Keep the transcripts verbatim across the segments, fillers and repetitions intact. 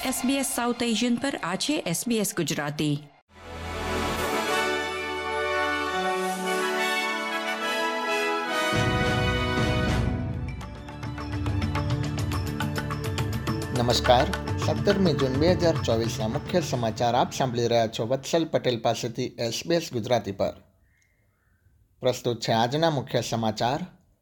SBS south Asian પર આ છે એસબીએસ ગુજરાતી. નમસ્કાર. સત્તરમી જૂન બે હજાર ચોવીસના મુખ્ય સમાચાર આપ સાંભળી રહ્યા છો વત્સલ પટેલ પાસેથી એસબીએસ ગુજરાતી પર. પ્રસ્તુત છે આજના મુખ્ય સમાચાર.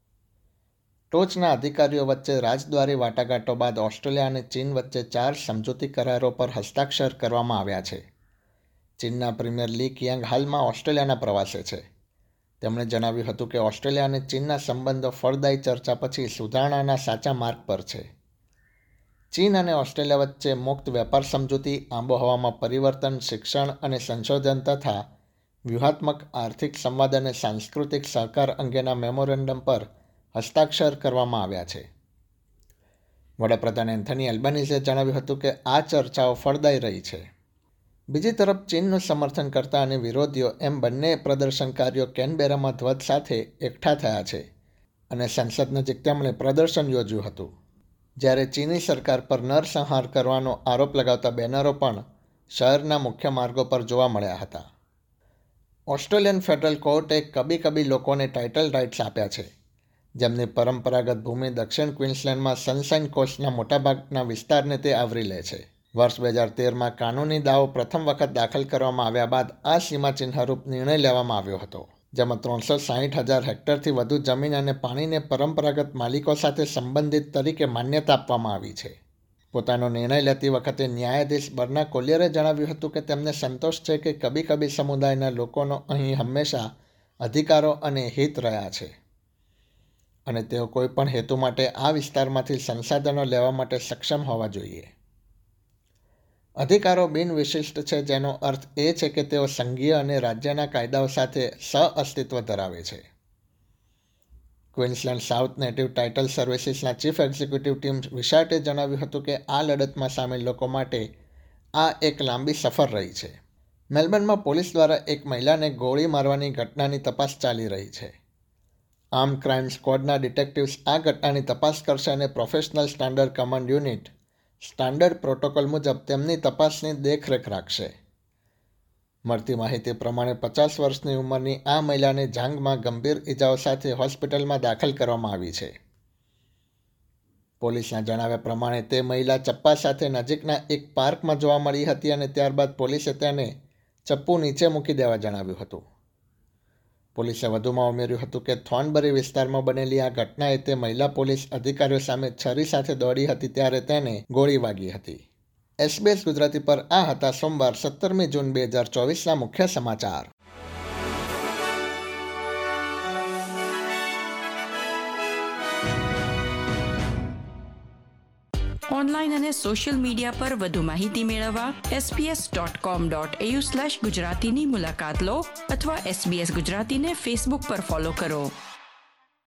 ટોચના અધિકારીઓ વચ્ચે રાજદ્વારી વાટાઘાટો બાદ ઓસ્ટ્રેલિયા અને ચીન વચ્ચે ચાર સમજૂતી કરારો પર હસ્તાક્ષર કરવામાં આવ્યા છે. ચીનના પ્રીમિયર લી કિયાંગ હાલમાં ઓસ્ટ્રેલિયાના પ્રવાસે છે. તેમણે જણાવ્યું હતું કે ઓસ્ટ્રેલિયા અને ચીનના સંબંધો ફળદાયી ચર્ચા પછી સુધારણાના સાચા માર્ગ પર છે. ચીન અને ઓસ્ટ્રેલિયા વચ્ચે મુક્ત વેપાર સમજૂતી, આબોહવામાં પરિવર્તન, શિક્ષણ અને સંશોધન તથા વ્યૂહાત્મક આર્થિક સંવાદ અને સાંસ્કૃતિક સહકાર અંગેના મેમોરેન્ડમ પર હસ્તાક્ષર કરવામાં આવ્યા છે. વડાપ્રધાન એન્થની એલ્બનીઝે જણાવ્યું હતું કે આ ચર્ચાઓ ફળદાયી રહી છે. બીજી તરફ ચીનનું સમર્થન કરતા અને વિરોધીઓ એમ બંને પ્રદર્શનકારીઓ કેનબેરામાં ધ્વજ સાથે એકઠા થયા છે અને સંસદ નજીક તેમણે પ્રદર્શન યોજ્યું હતું. જ્યારે ચીની સરકાર પર નરસંહાર કરવાનો આરોપ લગાવતા બેનરો પણ શહેરના મુખ્ય માર્ગો પર જોવા મળ્યા હતા. ઓસ્ટ્રેલિયન ફેડરલ કોર્ટે કબી કબી લોકોને ટાઇટલ રાઇટ્સ આપ્યા છે, જેમની પરંપરાગત ભૂમિ દક્ષિણ ક્વીન્સલેન્ડમાં સનશાઇન કોસ્ટના મોટાભાગના વિસ્તારને તે આવરી લે છે. વર્ષ બે હજાર તેરમાં કાનૂની દાવો પ્રથમ વખત દાખલ કરવામાં આવ્યા બાદ આ સીમાચિહ્નરૂપ નિર્ણય લેવામાં આવ્યો હતો, જેમાં ત્રણસો સાહીઠ હજાર હેક્ટરથી વધુ જમીન અને પાણીને પરંપરાગત માલિકો સાથે સંબંધિત તરીકે માન્યતા આપવામાં આવી છે. પોતાનો નિર્ણય લેતી વખતે ન્યાયાધીશ બર્ના કોલિયરે જણાવ્યું હતું કે તેમને સંતોષ છે કે કબી કબી સમુદાયના લોકોનો અહીં હંમેશા અધિકારો અને હિત રહ્યા છે અને તેઓ કોઈપણ હેતુ માટે આ વિસ્તારમાંથી સંસાધનો લેવા માટે સક્ષમ હોવા જોઈએ. અધિકારો બિનવિશિષ્ટ છે, જેનો અર્થ એ છે કે તેઓ સંઘીય અને રાજ્યના કાયદાઓ સાથે સહઅસ્તિત્વ ધરાવે છે. ક્વીન્સલેન્ડ સાઉથ નેટિવ ટાઇટલ સર્વિસીસના ચીફ એક્ઝિક્યુટિવ ટીમ વિશાર્ટે જણાવ્યું હતું કે આ લડતમાં સામેલ લોકો માટે આ એક લાંબી સફર રહી છે. મેલબર્નમાં પોલીસ દ્વારા એક મહિલાને ગોળી મારવાની ઘટનાની તપાસ ચાલી રહી છે. આર્મ ક્રાઇમ સ્ક્વોડના ડિટેક્ટિવ્સ આ ઘટનાની તપાસ કરશે અને professional standard command unit standard protocol મુજબ તેમની તપાસની દેખરેખ રાખશે. મળતી માહિતી પ્રમાણે પચાસ વર્ષની ઉંમરની આ મહિલાને જાંઘમાં ગંભીર ઇજાઓ સાથે હોસ્પિટલમાં દાખલ કરવામાં આવી છે. પોલીસના જણાવ્યા પ્રમાણે તે મહિલા ચપ્પા સાથે નજીકના એક પાર્કમાં જોવા મળી હતી અને ત્યારબાદ પોલીસે તેને ચપ્પુ નીચે મૂકી દેવા જણાવ્યું હતું. પોલીસે વધુમાં ઉમેર્યું હતું કે થોર્નબરી વિસ્તારમાં બનેલી આ ઘટનાએ તે મહિલા પોલીસ અધિકારીઓ સામે છરી સાથે દોડી હતી ત્યારે તેને ગોળી વાગી હતી. એસબીએસ ગુજરાતી પર આ હતા સોમવાર સત્તરમી જૂન બે હજાર ચોવીસના મુખ્ય સમાચાર. ઓનલાઈન અને સોશિયલ મીડિયા પર વધુ માહિતી મેળવવા SBS dot com dot AU slash ગુજરાતીની મુલાકાત લો અથવા એસબીએસ ગુજરાતીને ફેસબુક પર ફોલો કરો.